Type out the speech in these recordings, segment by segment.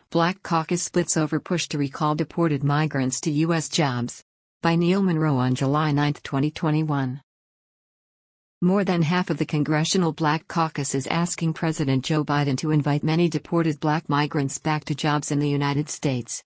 Black Caucus splits over push to recall deported migrants to U.S. jobs. By Neil Monroe on July 9, 2021. More than half of the Congressional Black Caucus is asking President Joe Biden to invite many deported black migrants back to jobs in the United States.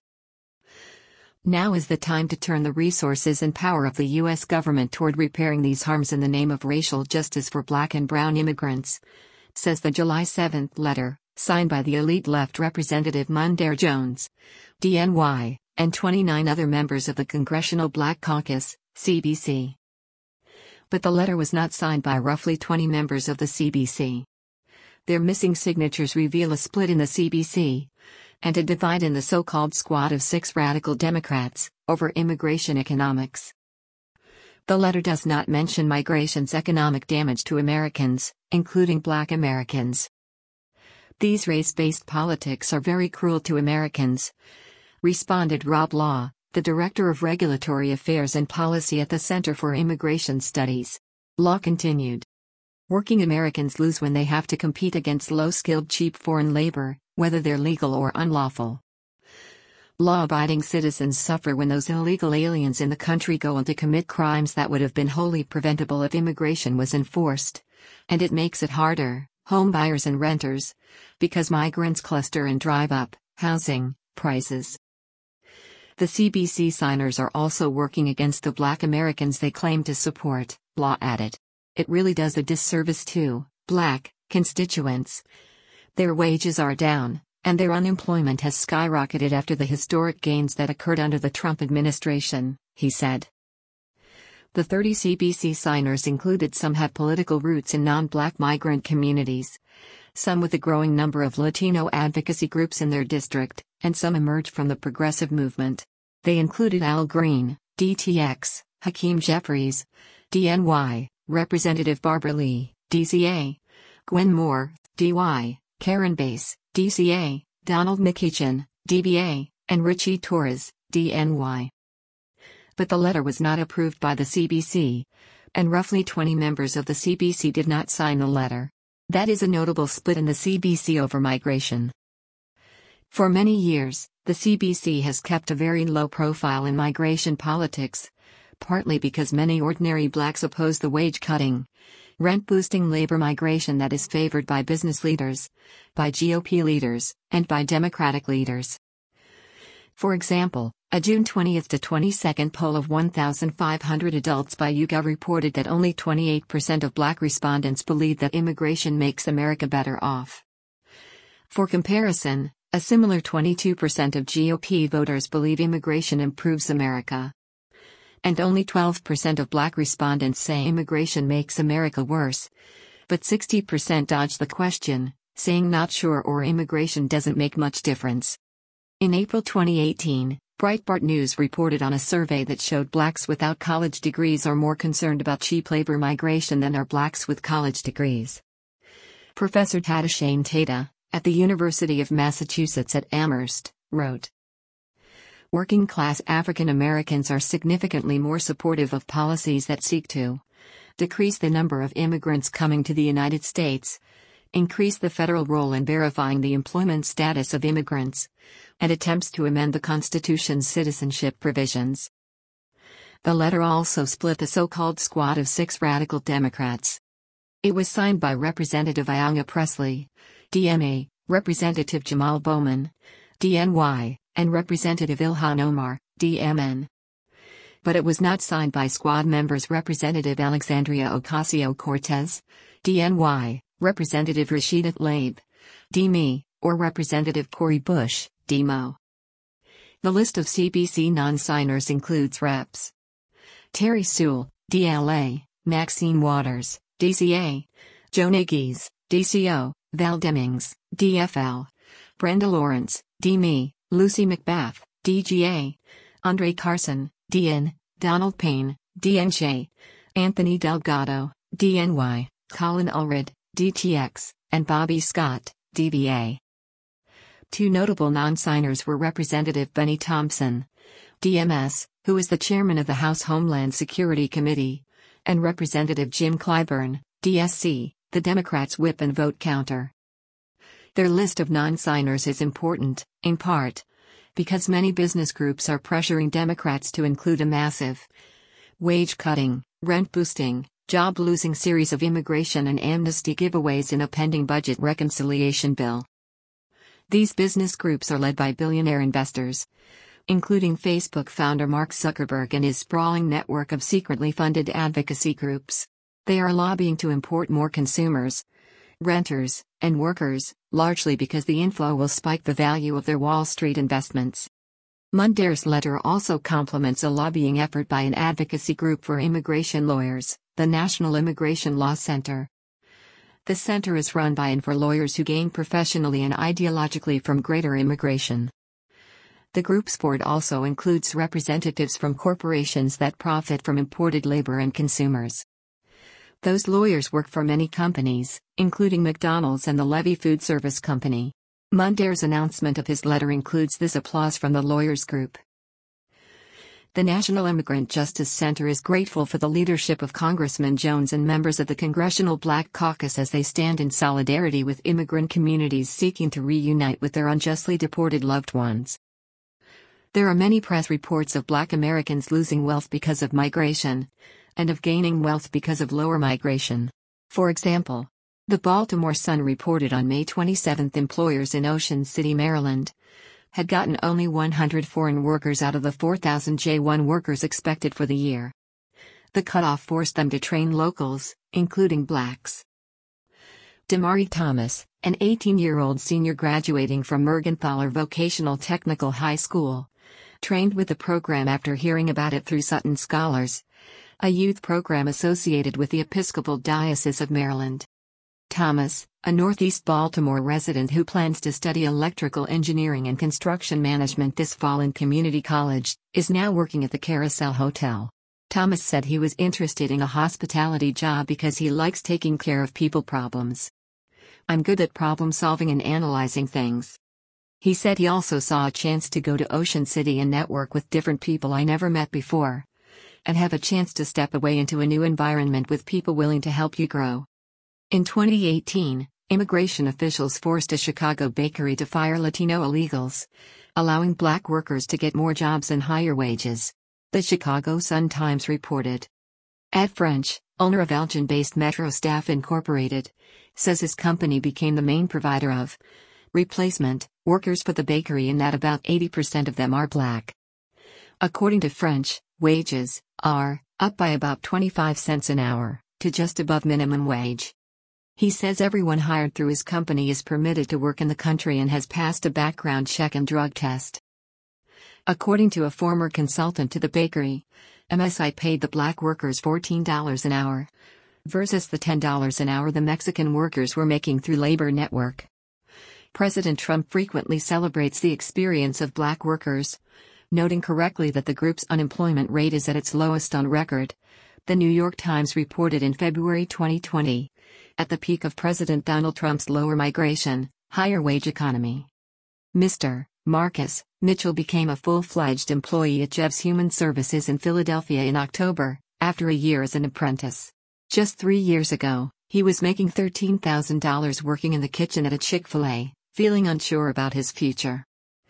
Now is the time to turn the resources and power of the U.S. government toward repairing these harms in the name of racial justice for black and brown immigrants, says the July 7 letter, signed by the elite left Representative Mondaire Jones, DNY, and 29 other members of the Congressional Black Caucus, CBC. But the letter was not signed by roughly 20 members of the CBC. Their missing signatures reveal a split in the CBC, and a divide in the so-called Squad of 6 radical Democrats, over immigration economics. The letter does not mention migration's economic damage to Americans, including black Americans. These race-based politics are very cruel to Americans, responded Rob Law, the Director of Regulatory Affairs and Policy at the Center for Immigration Studies. Law continued. Working Americans lose when they have to compete against low-skilled cheap foreign labor, whether they're legal or unlawful. Law-abiding citizens suffer when those illegal aliens in the country go on to commit crimes that would have been wholly preventable if immigration was enforced. And it makes it harder, home buyers and renters, because migrants cluster and drive up housing prices. The CBC signers are also working against the black Americans they claim to support, Law added. It really does a disservice to black constituents. Their wages are down, and their unemployment has skyrocketed after the historic gains that occurred under the Trump administration, he said. The 30 CBC signers included some have political roots in non-black migrant communities, some with a growing number of Latino advocacy groups in their district, and some emerged from the progressive movement. They included Al Green, DTX, Hakeem Jeffries, DNY, Representative Barbara Lee, DCA, Gwen Moore, DY, Karen Bass, DCA, Donald McEachin, DBA, and Richie Torres, DNY. But the letter was not approved by the CBC, and roughly 20 members of the CBC did not sign the letter. That is a notable split in the CBC over migration. For many years, the CBC has kept a very low profile in migration politics, partly because many ordinary blacks oppose the wage-cutting, rent-boosting labor migration that is favored by business leaders, by GOP leaders, and by Democratic leaders. For example, a June 20 to 22 poll of 1,500 adults by YouGov reported that only 28% of black respondents believe that immigration makes America better off. For comparison, a similar 22% of GOP voters believe immigration improves America. And only 12% of black respondents say immigration makes America worse. But 60% dodge the question, saying not sure or immigration doesn't make much difference. In April 2018, Breitbart News reported on a survey that showed blacks without college degrees are more concerned about cheap labor migration than are blacks with college degrees. Professor Tadashane Tata, at the University of Massachusetts at Amherst, wrote, working-class African Americans are significantly more supportive of policies that seek to decrease the number of immigrants coming to the United States, increase the federal role in verifying the employment status of immigrants, and attempts to amend the Constitution's citizenship provisions. The letter also split the so-called Squad of 6 radical Democrats. It was signed by Representative Ayanna Pressley, DMA, Representative Jamal Bowman, DNY, and Representative Ilhan Omar, DMN. But it was not signed by Squad members Representative Alexandria Ocasio-Cortez, DNY, Representative Rashida Tlaib, DME, or Representative Cori Bush, DMO. The list of CBC non-signers includes Reps. Terry Sewell, DLA, Maxine Waters, DCA, Joe Niggies, DCO, Val Demings, DFL, Brenda Lawrence, DME, Lucy McBath, DGA, Andre Carson, DN, Donald Payne, DNJ, Anthony Delgado, DNY, Colin Ulrich, DTX, and Bobby Scott, DBA. Two notable non-signers were Representative Benny Thompson, DMS, who is the chairman of the House Homeland Security Committee, and Representative Jim Clyburn, DSC, the Democrats' whip and vote counter. Their list of non-signers is important, in part, because many business groups are pressuring Democrats to include a massive wage-cutting, rent-boosting, job-losing series of immigration and amnesty giveaways in a pending budget reconciliation bill. These business groups are led by billionaire investors, including Facebook founder Mark Zuckerberg and his sprawling network of secretly funded advocacy groups. They are lobbying to import more consumers, renters, and workers, largely because the inflow will spike the value of their Wall Street investments. Munder's letter also complements a lobbying effort by an advocacy group for immigration lawyers, the National Immigration Law Center. The center is run by and for lawyers who gain professionally and ideologically from greater immigration. The group's board also includes representatives from corporations that profit from imported labor and consumers. Those lawyers work for many companies, including McDonald's and the Levy Food Service Company. Munder's announcement of his letter includes this applause from the lawyers group. The National Immigrant Justice Center is grateful for the leadership of Congressman Jones and members of the Congressional Black Caucus as they stand in solidarity with immigrant communities seeking to reunite with their unjustly deported loved ones. There are many press reports of Black Americans losing wealth because of migration, and of gaining wealth because of lower migration. For example, the Baltimore Sun reported on May 27 employers in Ocean City, Maryland, had gotten only 100 foreign workers out of the 4,000 J-1 workers expected for the year. The cutoff forced them to train locals, including blacks. Damari Thomas, an 18-year-old senior graduating from Mergenthaler Vocational Technical High School, trained with the program after hearing about it through Sutton Scholars, a youth program associated with the Episcopal Diocese of Maryland. Thomas, a Northeast Baltimore resident who plans to study electrical engineering and construction management this fall in community college, is now working at the Carousel Hotel. Thomas said he was interested in a hospitality job because he likes taking care of people problems. "I'm good at problem solving and analyzing things." He said he also saw a chance to go to Ocean City and network with different people I never met before, and have a chance to step away into a new environment with people willing to help you grow. In 2018, immigration officials forced a Chicago bakery to fire Latino illegals, allowing black workers to get more jobs and higher wages. The Chicago Sun-Times reported. Ed French, owner of Elgin-based Metro Staff Incorporated, says his company became the main provider of replacement workers for the bakery and that about 80% of them are black. According to French, wages are up by about 25 cents an hour, to just above minimum wage. He says everyone hired through his company is permitted to work in the country and has passed a background check and drug test. According to a former consultant to the bakery, MSI paid the black workers $14 an hour, versus the $10 an hour the Mexican workers were making through Labor Network. President Trump frequently celebrates the experience of black workers, noting correctly that the group's unemployment rate is at its lowest on record, the New York Times reported in February 2020, at the peak of President Donald Trump's lower migration, higher wage economy. Mr. Marcus Mitchell became a full-fledged employee at Jeff's Human Services in Philadelphia in October, after a year as an apprentice. Just 3 years ago, he was making $13,000 working in the kitchen at a Chick-fil-A, feeling unsure about his future.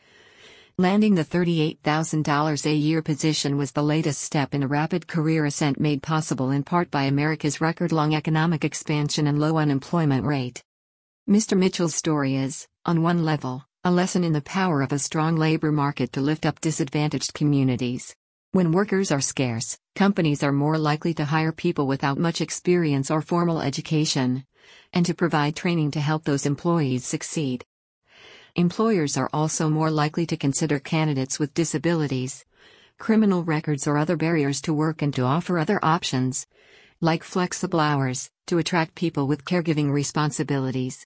Landing the $38,000 a year position was the latest step in a rapid career ascent made possible in part by America's record-long economic expansion and low unemployment rate. Mr. Mitchell's story is, on one level, a lesson in the power of a strong labor market to lift up disadvantaged communities. When workers are scarce, companies are more likely to hire people without much experience or formal education, and to provide training to help those employees succeed. Employers are also more likely to consider candidates with disabilities, criminal records or other barriers to work and to offer other options, like flexible hours, to attract people with caregiving responsibilities.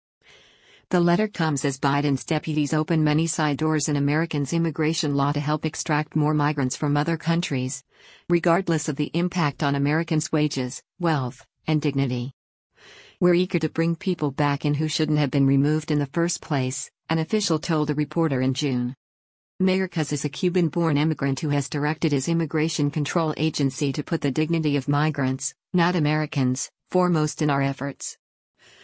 The letter comes as Biden's deputies open many side doors in Americans' immigration law to help extract more migrants from other countries, regardless of the impact on Americans' wages, wealth, and dignity. "We're eager to bring people back in who shouldn't have been removed in the first place," an official told a reporter in June. Mayorkas is a Cuban-born immigrant who has directed his immigration control agency to put the dignity of migrants, not Americans, foremost in our efforts.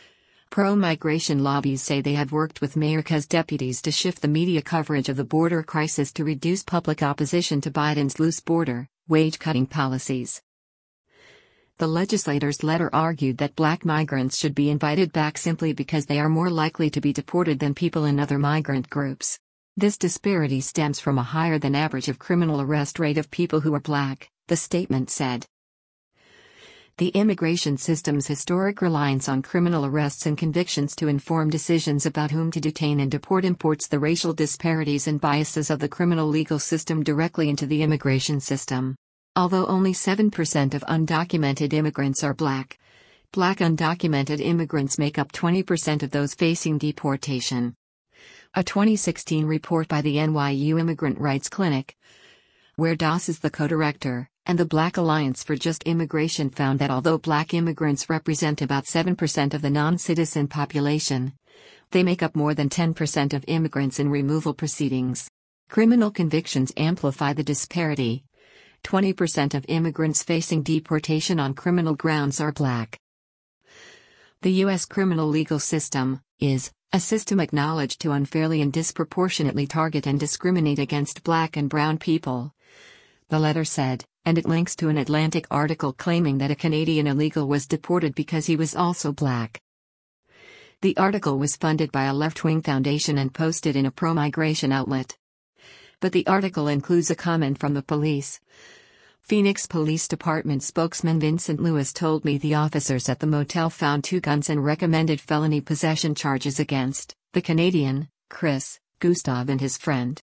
Pro-migration lobbies say they have worked with Mayorkas deputies to shift the media coverage of the border crisis to reduce public opposition to Biden's loose border, wage-cutting policies. The legislator's letter argued that black migrants should be invited back simply because they are more likely to be deported than people in other migrant groups. This disparity stems from a higher than average of criminal arrest rate of people who are black, the statement said. The immigration system's historic reliance on criminal arrests and convictions to inform decisions about whom to detain and deport imports the racial disparities and biases of the criminal legal system directly into the immigration system. Although only 7% of undocumented immigrants are black undocumented immigrants make up 20% of those facing deportation. A 2016 report by the NYU Immigrant Rights Clinic, where Das is the co-director, and the Black Alliance for Just Immigration found that although black immigrants represent about 7% of the non-citizen population, they make up more than 10% of immigrants in removal proceedings. Criminal convictions amplify the disparity. 20% of immigrants facing deportation on criminal grounds are black. The U.S. criminal legal system is a system acknowledged to unfairly and disproportionately target and discriminate against black and brown people, the letter said, and it links to an Atlantic article claiming that a Canadian illegal was deported because he was also black. The article was funded by a left-wing foundation and posted in a pro-migration outlet. But the article includes a comment from the police. Phoenix Police Department spokesman Vincent Lewis told me the officers at the motel found 2 guns and recommended felony possession charges against the Canadian, Chris, Gustav and his friend.